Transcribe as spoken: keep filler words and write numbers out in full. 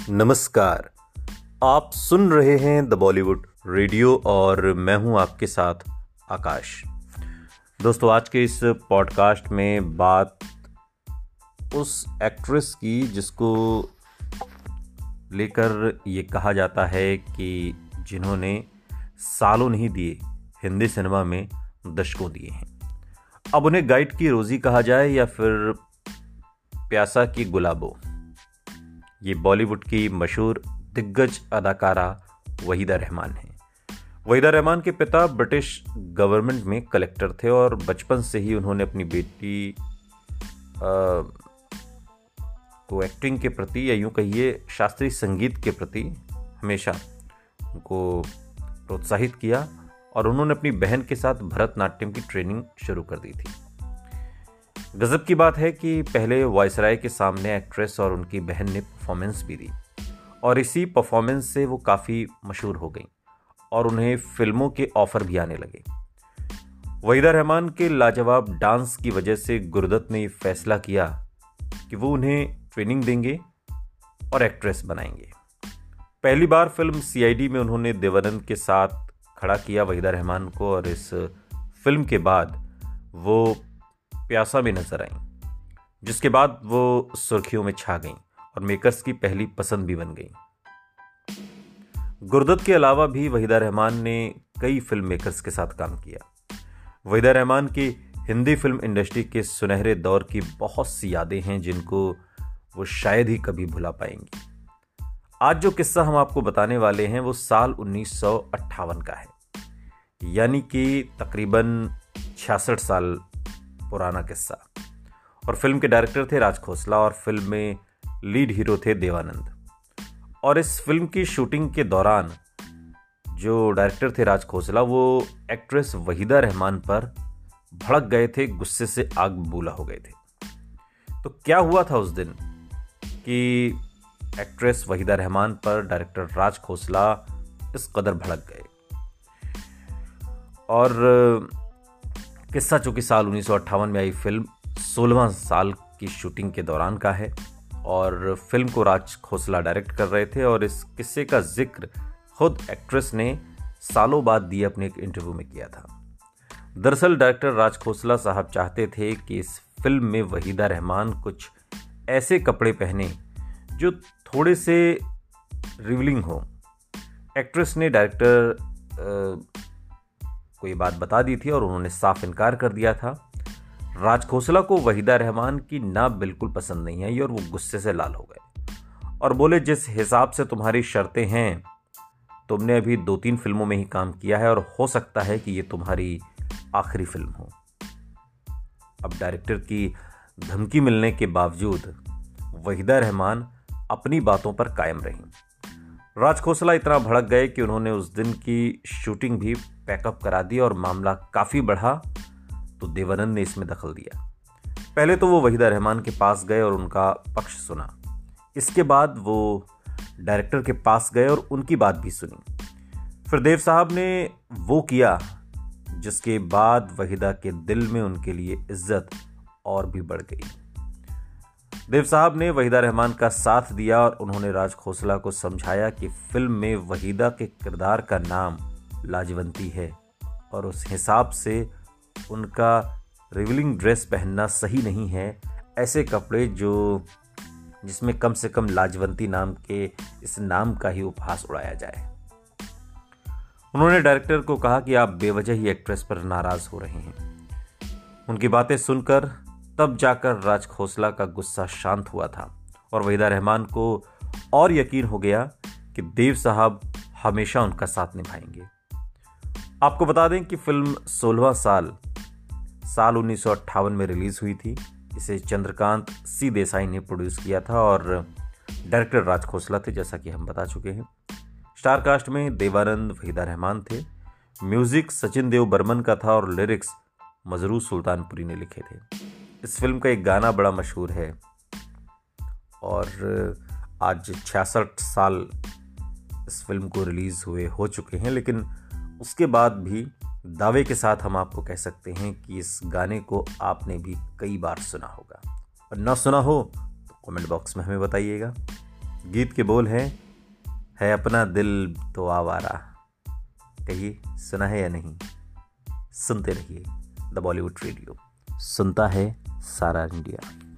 नमस्कार। आप सुन रहे हैं द बॉलीवुड रेडियो और मैं हूं आपके साथ आकाश। दोस्तों, आज के इस पॉडकास्ट में बात उस एक्ट्रेस की जिसको लेकर ये कहा जाता है कि जिन्होंने सालों नहीं दिए, हिंदी सिनेमा में दशकों दिए हैं। अब उन्हें गाइड की रोजी कहा जाए या फिर प्यासा की गुलाबो, ये बॉलीवुड की मशहूर दिग्गज अदाकारा वहीदा रहमान हैं। वहीदा रहमान के पिता ब्रिटिश गवर्नमेंट में कलेक्टर थे और बचपन से ही उन्होंने अपनी बेटी आ, को एक्टिंग के प्रति या यूं कहिए शास्त्रीय संगीत के प्रति हमेशा उनको प्रोत्साहित किया और उन्होंने अपनी बहन के साथ भरतनाट्यम की ट्रेनिंग शुरू कर दी थी। गजब की बात है कि पहले वायसराय के सामने एक्ट्रेस और उनकी बहन ने परफॉर्मेंस भी दी और इसी परफॉर्मेंस से वो काफ़ी मशहूर हो गई और उन्हें फिल्मों के ऑफर भी आने लगे। वहीदा रहमान के लाजवाब डांस की वजह से गुरुदत्त ने फैसला किया कि वो उन्हें ट्रेनिंग देंगे और एक्ट्रेस बनाएंगे। पहली बार फिल्म सीआईडी में उन्होंने देवानंद के साथ खड़ा किया वहीदा रहमान को और इस फिल्म के बाद वो प्यासा में नजर आई, जिसके बाद वो सुर्खियों में छा गईं और मेकर्स की पहली पसंद भी बन गईं। गुरुदत्त के अलावा भी वहीदा रहमान ने कई फिल्म मेकर्स के साथ काम किया। वहीदा रहमान की हिंदी फिल्म इंडस्ट्री के सुनहरे दौर की बहुत सी यादें हैं जिनको वो शायद ही कभी भुला पाएंगी। आज जो किस्सा हम आपको बताने वाले हैं वो साल उन्नीस सौ अट्ठावन का है, यानी कि तकरीबन छियासठ साल पुराना किस्सा। और फिल्म के डायरेक्टर थे राज खोसला और फिल्म में लीड हीरो थे देवानंद। और इस फिल्म की शूटिंग के दौरान जो डायरेक्टर थे राज खोसला वो एक्ट्रेस वहीदा रहमान पर भड़क गए थे, गुस्से से आग बबूला हो गए थे। तो क्या हुआ था उस दिन कि एक्ट्रेस वहीदा रहमान पर डायरेक्टर राज खोसला इस कदर भड़क गए। और किस्सा चूंकि साल उन्नीस सौ अट्ठावन में आई फिल्म सोलहवां साल की शूटिंग के दौरान का है और फिल्म को राज खोसला डायरेक्ट कर रहे थे और इस किस्से का जिक्र खुद एक्ट्रेस ने सालों बाद दिए अपने एक इंटरव्यू में किया था। दरअसल डायरेक्टर राज खोसला साहब चाहते थे कि इस फिल्म में वहीदा रहमान कुछ ऐसे कपड़े पहने जो थोड़े से रिवीलिंग हो। एक्ट्रेस ने डायरेक्टर को ये बात बता दी थी और उन्होंने साफ इनकार कर दिया था। राज खोसला को वहीदा रहमान की ना बिल्कुल पसंद नहीं आई और वो गुस्से से लाल हो गए और बोले, जिस हिसाब से तुम्हारी शर्तें हैं, तुमने अभी दो तीन फिल्मों में ही काम किया है और हो सकता है कि ये तुम्हारी आखिरी फिल्म हो। अब डायरेक्टर की धमकी मिलने के बावजूद वहीदा रहमान अपनी बातों पर कायम रहीं। राज खोसला इतना भड़क गए कि उन्होंने उस दिन की शूटिंग भी पैकअप करा दी और मामला काफ़ी बढ़ा तो देवानंद ने इसमें दखल दिया। पहले तो वो वहीदा रहमान के पास गए और उनका पक्ष सुना। इसके बाद वो डायरेक्टर के पास गए और उनकी बात भी सुनी। फिर देव साहब ने वो किया जिसके बाद वहीदा के दिल में उनके लिए इज्जत और भी बढ़ गई। देव साहब ने वहीदा रहमान का साथ दिया और उन्होंने राज खोसला को समझाया कि फिल्म में वहीदा के किरदार का नाम लाजवंती है और उस हिसाब से उनका रिवीलिंग ड्रेस पहनना सही नहीं है। ऐसे कपड़े जो जिसमें कम से कम लाजवंती नाम के इस नाम का ही उपहास उड़ाया जाए। उन्होंने डायरेक्टर को कहा कि आप बेवजह ही एक्ट्रेस पर नाराज हो रहे हैं। उनकी बातें सुनकर तब जाकर राज खोसला का गुस्सा शांत हुआ था और वहीदा रहमान को और यकीन हो गया कि देव साहब हमेशा उनका साथ निभाएंगे। आपको बता दें कि फिल्म सोलहवां साल साल उन्नीस सौ अट्ठावन में रिलीज हुई थी। इसे चंद्रकांत सी देसाई ने प्रोड्यूस किया था और डायरेक्टर राज खोसला थे, जैसा कि हम बता चुके हैं। स्टार कास्ट में देवानंद, वहीदा रहमान थे। म्यूजिक सचिन देव बर्मन का था और लिरिक्स मजरू सुल्तानपुरी ने लिखे थे। इस फिल्म का एक गाना बड़ा मशहूर है और आज छियासठ साल इस फिल्म को रिलीज हुए हो चुके हैं, लेकिन उसके बाद भी दावे के साथ हम आपको कह सकते हैं कि इस गाने को आपने भी कई बार सुना होगा और ना सुना हो तो कमेंट बॉक्स में हमें बताइएगा। गीत के बोल हैं, है अपना दिल तो आवारा। कहिए सुना है या नहीं? सुनते रहिए द बॉलीवुड रेडियो, सुनता है सारा इंडिया।